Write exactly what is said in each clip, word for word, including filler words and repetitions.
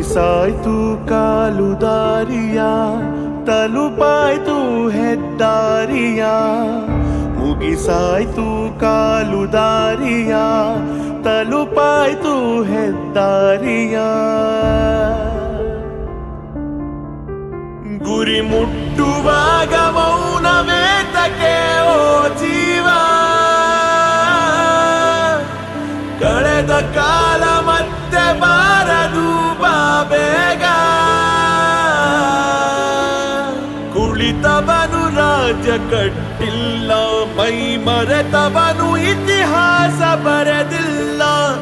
ಮುಗಿಸಾಯ್ತು ಕಾಲು ದಾರಿಯ, ತಲುಪಾಯ್ತು ಹೆದ್ದಾರಿಯ. ಮುಗಿಸಾಯ್ತು ಕಾಲು ದಾರಿಯ, ತಲುಪಾಯ್ತು ಹೆದ್ದಾರಿಯ. ಗುರಿ ಮುಟ್ಟುವಾಗ ಮೌನವೇತಕ್ಕೆ ಓ ಜೀವ, ಕಳೆದ ಕಾಲ ಮತ್ತೆ ಬಾರದು ಬಾ ಬೇಗ. ಕುಳಿತವನು ರಾಜ್ಯ ಕಟ್ಟಿಲ್ಲ, ಮೈ ಮರೆತವನು ಇತಿಹಾಸ ಬರೆದಿಲ್ಲ.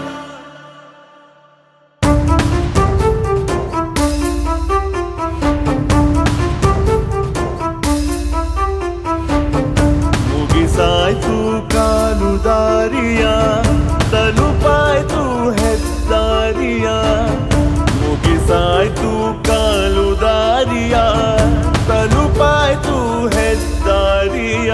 ಮುಗಿಸಾಯ್ತು ಕಾಲು ದಾರಿಯ, ತಲುಪಾಯ್ತು ಹೆದ್ದಾರಿಯ. ಮುಗಿಸಾಯ್ತು ಕಾಲು ದಾರಿಯ, ತಲುಪಾಯ್ತು ಹೆದ್ದಾರಿಯ.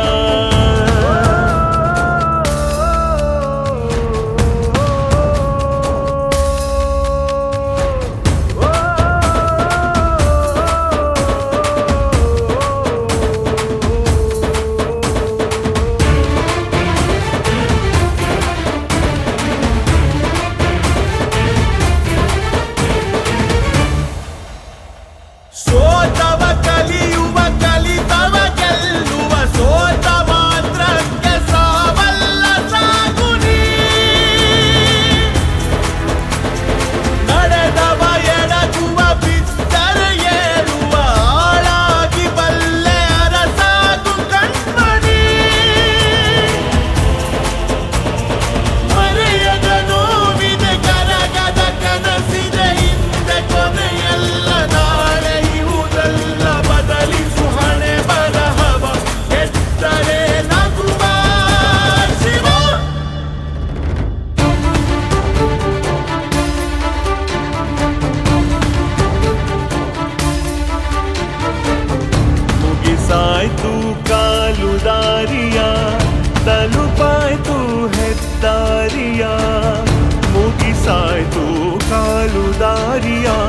ಸೋತವ ಕಲಿಯುವ, ಕಲಿತವ ಗೆಲ್ಲುವ, ಸೋತ ಮಾತ್ರಕ್ಕೆ ಸಾವಲ್ಲ ಸಾಗು ನೀ. ನಡೆದವ ಎಡಗುವ, ಬಿದ್ದರೆ ಏಳುವ, ಆಳಾಗಿ ಬಲ್ಲೆ ಅರಸಾಗು ಕಣ್ಮಣಿ. ಮರೆಯದ ನೋವಿದೆ, ಕರಗದ ಕನಸಿದೆ, ಹಿಂದೆ ಕೊನೆಯಲ್ಲ ನಾಳೆ ಇವುದೆಲ್ಲ. ಬದಲಿಸು ಹಣೆ ಬರಹವ, ಎತ್ತರೆ ನಗುವ ಶಿವ. ಮುಗಿಸಾಯ್ತು ಕಾಲು ದಾರಿಯ, ತಲುಪಾಯ್ತು ಹೆದ್ದಾರಿಯ. ಮುಗಿಸಾಯ್ತು ಕಾಲು ದಾರಿಯ,